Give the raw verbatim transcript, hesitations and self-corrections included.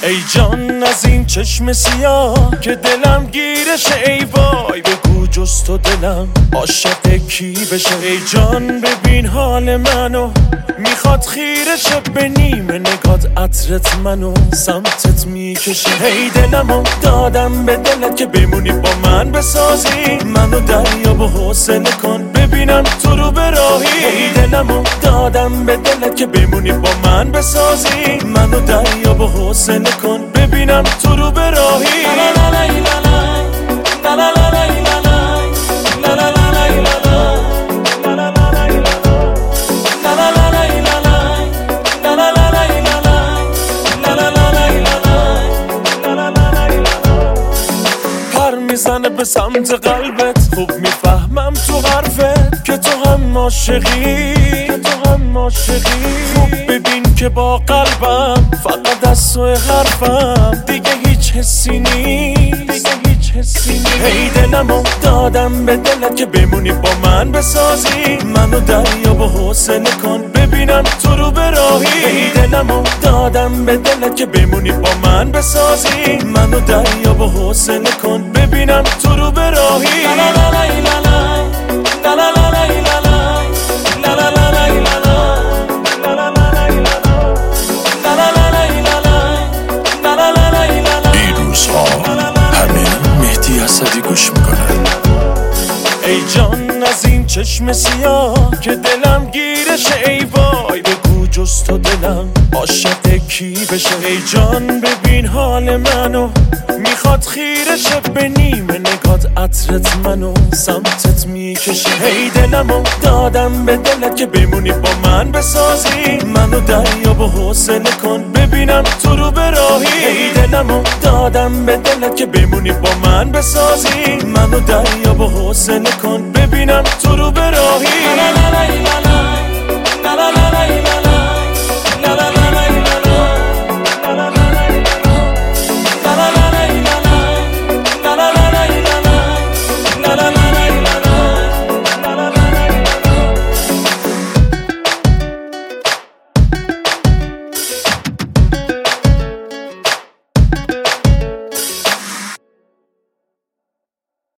ای جان از این چشم سیاه که دلم گیرشه، ای وای بگو جز تو دلم عاشق کی بشه. ای جان ببین حال منو، میخواد خیرشه به نیمه نگات عطرت منو سمتت میکشه. ای دلمو دادم به دلت که بمونی با من بسازی، منو دریا به حوصله کن ببینم تو رو به راهی. ای دلمو دادم به دلت که بمونی با من بسازی، منو دریا به حوصله کن ببینم تو رو به راهی. میزنه به سمت قلبت، خوب میفهمم تو حرفت که تو هم عاشقی، که تو هم عاشقی. خوب ببین که با قلبم فقط از تو حرفم، دیگه هیچ حسی نیست، دیگه هیچ حسی نیست. ای دلمو دادم به دلت که بمونی با من بسازی، منو دریا به حوصله کن ببینم تو رو به راهی. ای دلمو دادم به دلت که بمونی با من بسازی، منو دریا به حوصله کن ببینم تو رو به راهی. این روزها همه مهدی اسدی گوش میکنن. ای جان از این چشم سیاه که دلم گیرشه، ای وای بگو جز تو دلم عاشق کی بشه. ای جان ببین حال منو، میخواد خیرشه به نیمه نگات عطرت منو سمتت میکشه. ای دلمو دادم به دلت که بمونی با من بسازی، منو دریا به حوصله کن ببینم تو رو به راهی. ای دلمو دادم به دلت که بمونی با من بسازی، منو دریا به حوصله کن ببینم تو رو به راهی.